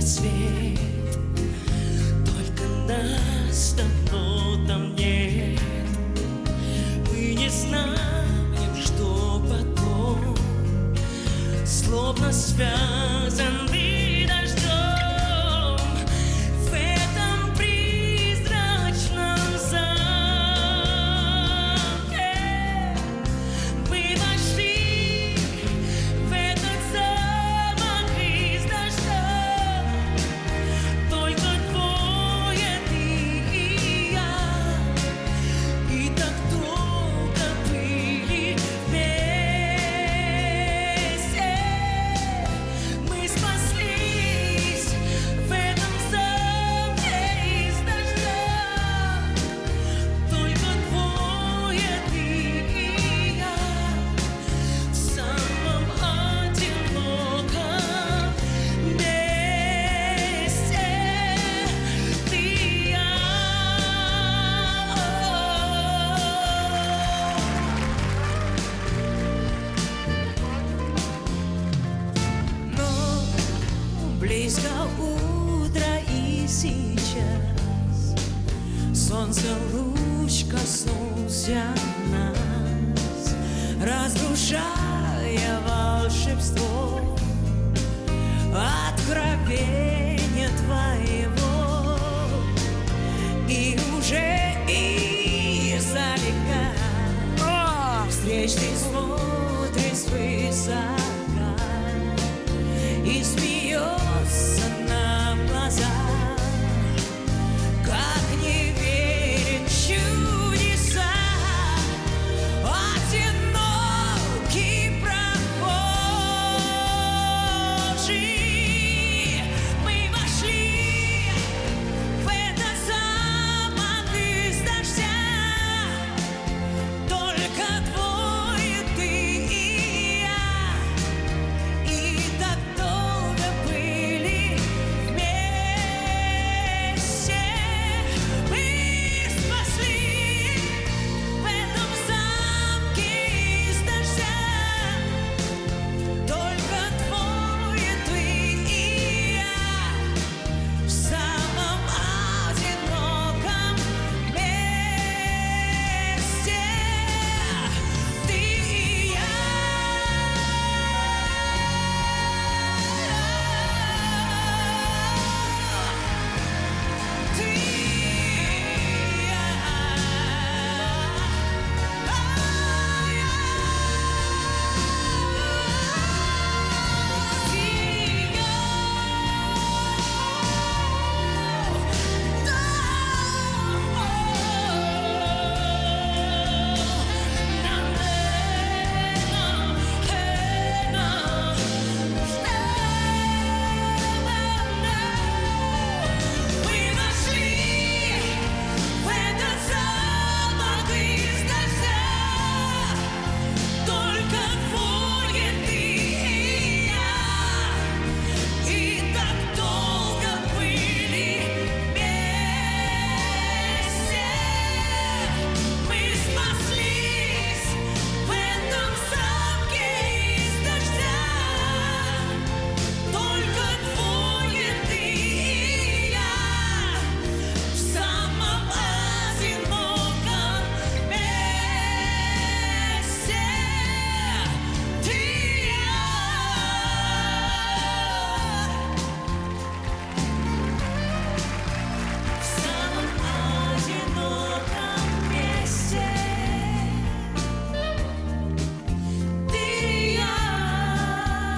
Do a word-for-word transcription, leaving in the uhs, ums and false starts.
свет, только нас давно там нет. Мы не знаем, что потом, словно связаны дождем в этом призрачном замке. Мы вошли в этот замок из дождя, только двое, ты и я, и так долго были вместе. Мы спаслись в этом замке из дождя, только двое, ты и я, в самом одиноком месте. Ты и я. Но близко утро, и сейчас солнце луч коснулся нас, разрушая волшебство откровения твоего. И уже издалека встречный смотрит свысока и смеется.